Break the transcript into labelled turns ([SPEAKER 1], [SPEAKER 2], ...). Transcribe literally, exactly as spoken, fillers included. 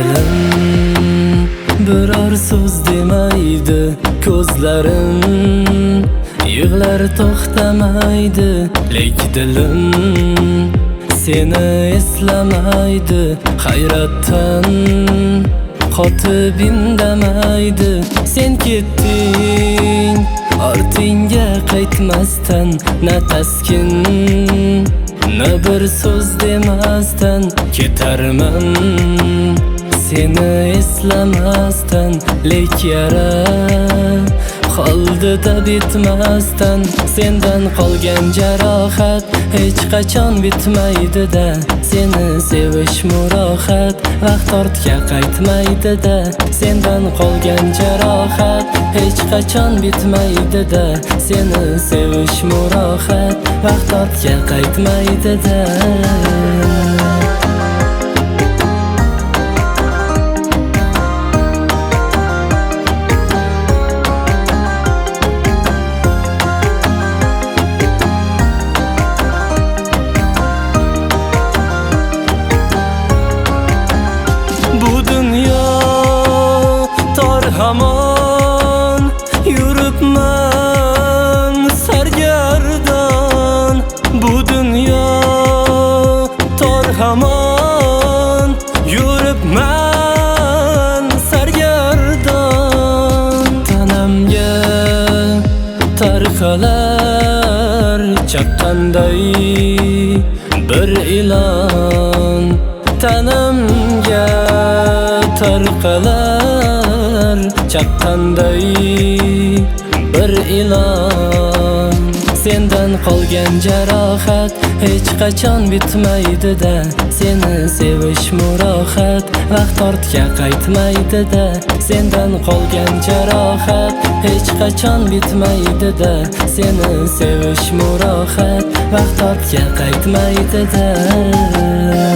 [SPEAKER 1] dilim biror so'z demaydi, ko'zlarim yig'lar to'xtamaydi, lek dilim seni eslamaydi. Hayratdan qotib indamaydi. Sen ketding ortingga qaytmasdan, na taskin na bir so'z demasdan ketarman seni eslamasdan. Lek yara qoldi-da bitmasdan, sendan qolgan jarohat hech qachon bitmaydi-da. Seni sevish murohat vaqt ortga qaytmaydi-da. Sendan qolgan jarohat hech qachon bitmaydi-da. Seni sevish murohat vaqt ortga qaytmaydi-da. Hamon yuribman sargardon, bu dunyo tor. Hamon yuribman sargardon, tanamga tarqalar chaqqanday bir ilon. Tanamga tarqalar chaqqanday bir ilon. Sendan qolgan jarohat hech qachon bitmaydi-da. Seni sevish murohat vaqt ortga qaytmaydi-da. Sendan qolgan jarohat hech qachon bitmaydi-da. Seni sevish murohat vaqt ortga qaytmaydi-da.